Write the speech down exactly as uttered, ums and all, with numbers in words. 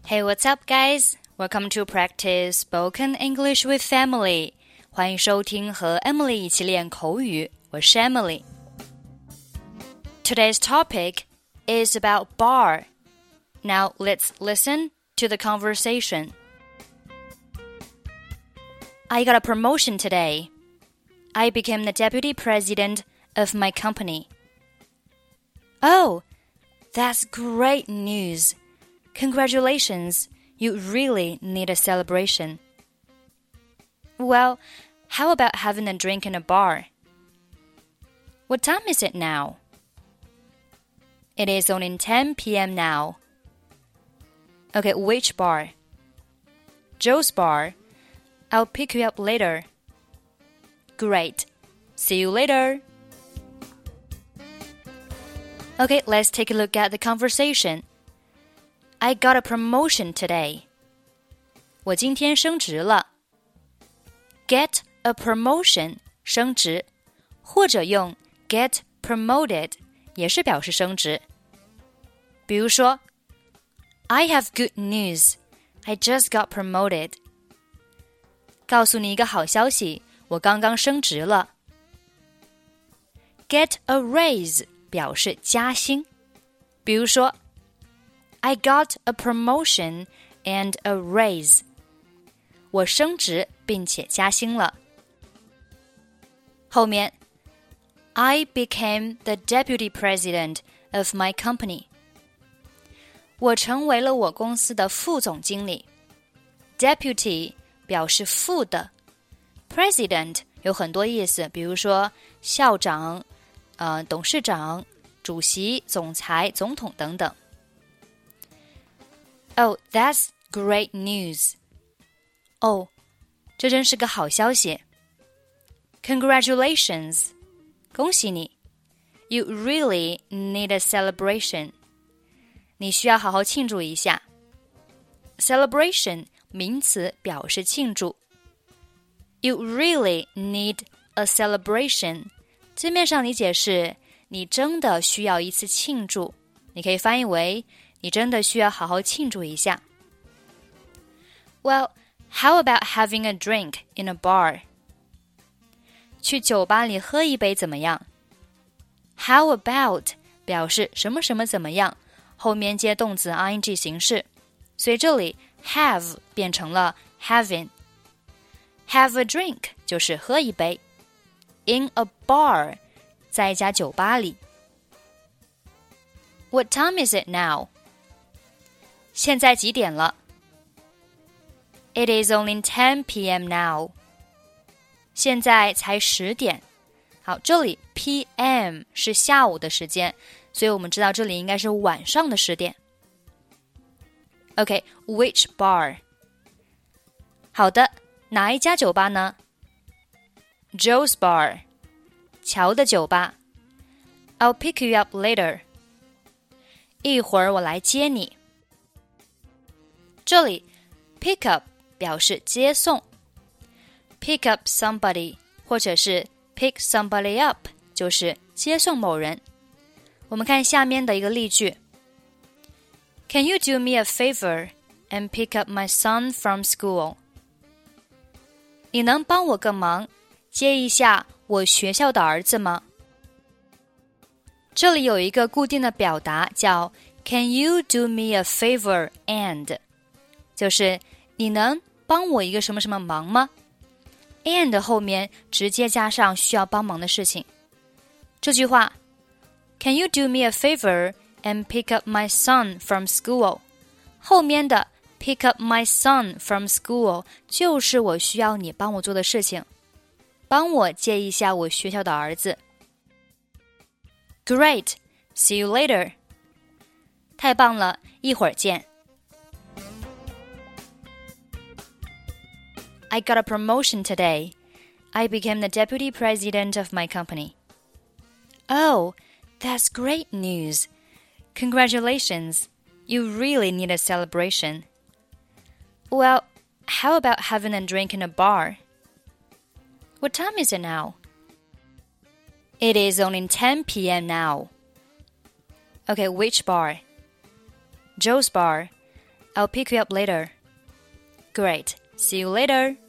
Hey, what's up, guys? Welcome to practice spoken English with Emily. 欢迎收听和 Emily 一起练口语，我是 Emily. Today's topic is about bar. Now let's listen to the conversation. I got a promotion today. I became the deputy president of my company. Oh, that's great news. Congratulations. You really need a celebration. Well, how about having a drink in a bar? What time is it now? It is only ten p.m. now. Okay, which bar? Joe's bar. I'll pick you up later. Great. See you later. Okay, let's take a look at the conversation. I got a promotion today. 我今天升职了。Get a promotion 升职，或者用 get promoted 也是表示升职。比如说 I have good news. I just got promoted. 告诉你一个好消息，我刚刚升职了。Get a raise 表示加薪。比如说I got a promotion and a raise. 我升职并且加薪了。后面 I became the deputy president of my company. 我成为了我公司的副总经理。Deputy 表示副的。President 有很多意思，比如说校长、呃、董事长、主席、总裁、总统等等。Oh, that's great news. 哦，这真是个好消息。Congratulations. 恭喜你。You really need a celebration. 你需要好好庆祝一下。Celebration 名词表示庆祝。You really need a celebration. 字面上理解是你真的需要一次庆祝，你可以翻译为你真的需要好好庆祝一下。Well, how about having a drink in a bar? 去酒吧里喝一杯怎么样？ How about 表示什么什么怎么样，后面接动词 ing 形式，所以这里 have 变成了 having. Have a drink 就是喝一杯。In a bar 在一家酒吧里。What time is it now?现在几点了？ It is only ten p.m. now. 现在才十点。好，这里 P M 是下午的时间，所以我们知道这里应该是晚上的十点。Okay, which bar? 好的，哪一家酒吧呢？ Joe's bar. 乔的酒吧。I'll pick you up later. 一会儿我来接你。这里 pick up 表示接送。Pick up somebody 或者是 pick somebody up 就是接送某人。我们看下面的一个例句。Can you do me a favor and pick up my son from school? 你能帮我个忙，接一下我学校的儿子吗？这里有一个固定的表达叫 Can you do me a favor and就是你能帮我一个什么什么忙吗？ And 后面直接加上需要帮忙的事情。这句话 Can you do me a favor and pick up my son from school? 后面的 pick up my son from school 就是我需要你帮我做的事情，帮我接一下我学校的儿子。Great, see you later. 太棒了，一会儿见。I got a promotion today. I became the deputy president of my company. Oh, that's great news. Congratulations. You really need a celebration. Well, how about having a drink in a bar? What time is it now? It is only ten p.m. now. Okay, which bar? Joe's bar. I'll pick you up later. Great. See you later.